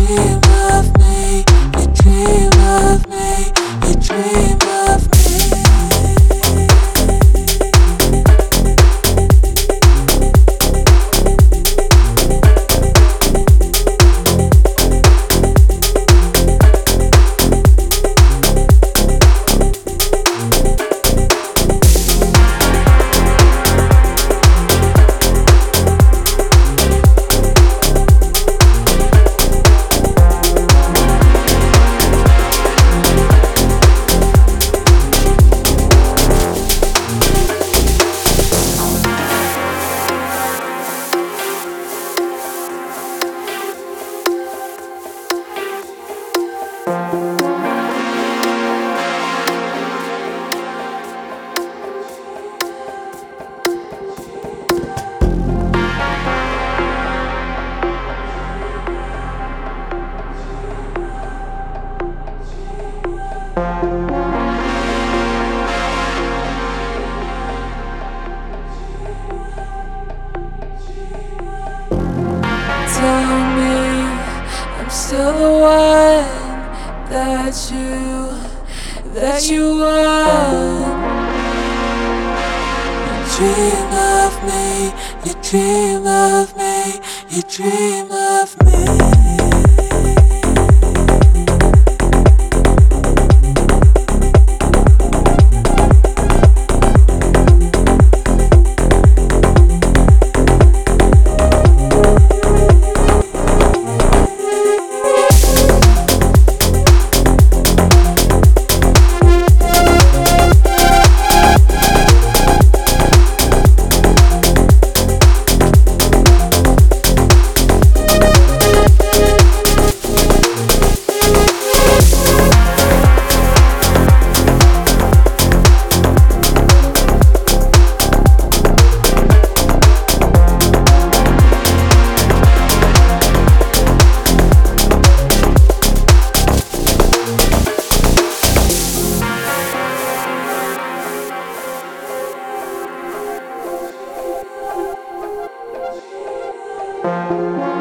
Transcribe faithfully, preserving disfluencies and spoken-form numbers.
dream of me, you dream of me, you dream of me. Tell me I'm still the one that you, that you want. You dream of me, you dream of me, you dream of me. Thank